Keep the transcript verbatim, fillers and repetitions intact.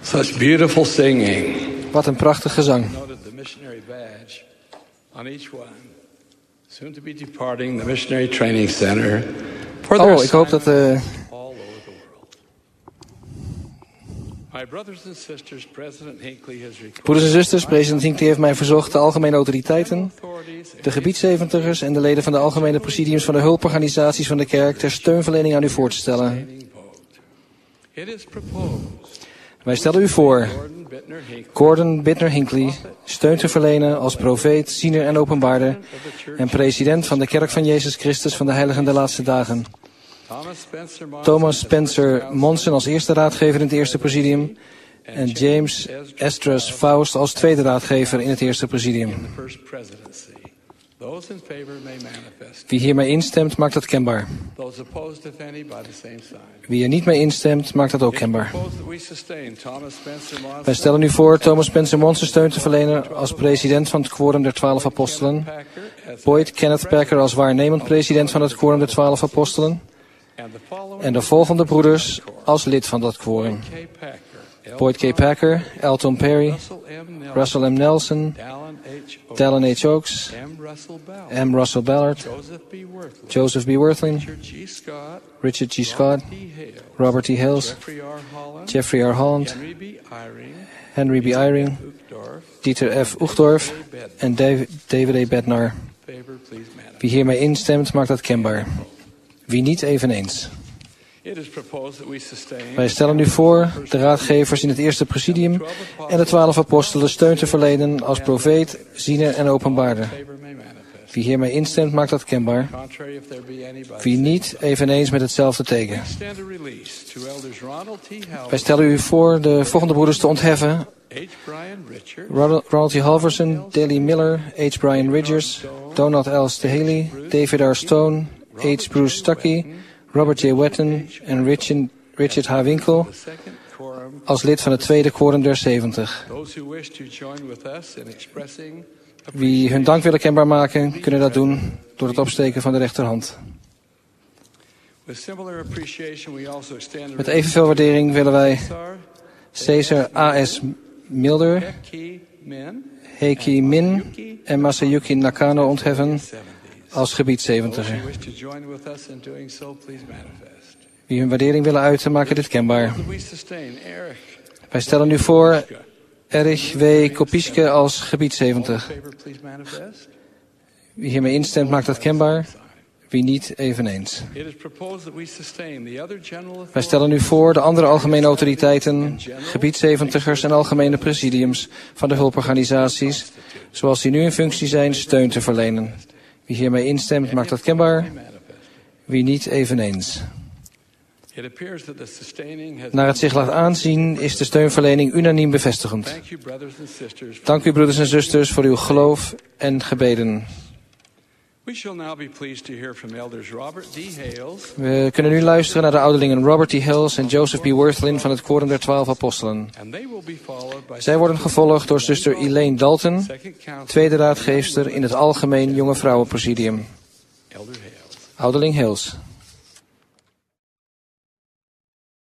Such beautiful singing. Wat een prachtig gezang. Noted the missionary badge on each one. Soon to be departing the missionary training center. For their Oh, ik hoop dat... Uh, all over the world. My brothers and sisters, President Hinckley has requested. Broeders en zusters, president Hinckley heeft mij verzocht de algemene autoriteiten, de gebiedszeventigers en de leden van de algemene presidiums van de hulporganisaties van de kerk ter steunverlening aan u voor te stellen. It is proposed. Wij stellen u voor Gordon Bittner Hinckley steun te verlenen als profeet, ziener en openbaarder en president van de Kerk van Jezus Christus van de Heiligen der Laatste Dagen. Thomas Spencer Monson als eerste raadgever in het eerste presidium en James Esdras Faust als tweede raadgever in het eerste presidium. Wie hiermee instemt, maakt dat kenbaar. Wie er niet mee instemt, maakt dat ook kenbaar. Wij stellen nu voor Thomas Spencer Monson steun te verlenen als president van het Quorum der Twaalf Apostelen, Boyd Kenneth Packer als waarnemend president van het Quorum der Twaalf Apostelen en de volgende broeders als lid van dat quorum. Boyd K. Packer, Elton Perry, Russell M. Nelson, Dallin H. Oaks, M. Russell Ballard, Joseph B. Worthling, Richard G. Scott, Robert T. Hales, Jeffrey R. Holland, Henry B. Eyring, Dieter F. Uchtdorf en David A. Bednar. Wie hiermee instemt, maakt dat kenbaar. Wie niet, eveneens. Wij stellen nu voor de raadgevers in het eerste presidium en de twaalf apostelen steun te verlenen als profeet, ziener en openbaarder. Wie hiermee instemt, maakt dat kenbaar. Wie niet, eveneens met hetzelfde teken. Wij stellen u voor de volgende broeders te ontheffen. Ronald T. Halverson, Daley Miller, H. Brian Ridgers, Donald L. Stahaley, David R. Stone, H. Bruce Stuckey, Robert J. Wetton en Richard, Richard H. Winkel als lid van het tweede quorum der zeventig. Wie hun dank willen kenbaar maken, kunnen dat doen door het opsteken van de rechterhand. Met evenveel waardering willen wij Cesar A S Milder, Heiki Min en Masayuki Nakano ontheffen als gebiedszeventiger. Wie hun waardering willen uiten, maken dit kenbaar. Wij stellen nu voor Erich W. Kopischke als gebiedszeventig. Wie hiermee instemt, maakt dat kenbaar. Wie niet, eveneens. Wij stellen nu voor de andere algemene autoriteiten, gebiedszeventigers en algemene presidiums van de hulporganisaties, zoals die nu in functie zijn, steun te verlenen. Wie hiermee instemt, maakt dat kenbaar. Wie niet, eveneens. Naar het zich laat aanzien, is de steunverlening unaniem bevestigend. Dank u, broeders en zusters, voor uw geloof en gebeden. We kunnen nu luisteren naar de ouderlingen Robert T. Hales en Joseph B. Worthling van het Quorum der Twaalf Apostelen. Zij worden gevolgd door zuster Elaine Dalton, tweede raadgeefster in het Algemeen Jonge Vrouwenpresidium. Ouderling Hales.